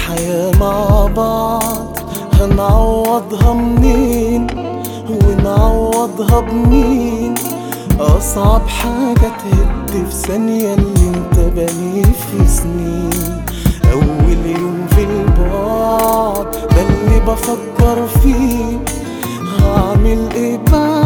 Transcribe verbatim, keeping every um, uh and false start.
حياة مع بعض هنعوضها منين ونعوضها بمين؟ أصعب حاجة تهد في ثانية اللي انت بنيه في سنين. أول يوم في البعد ده اللي بفكر فيه، هعمل ايه بعد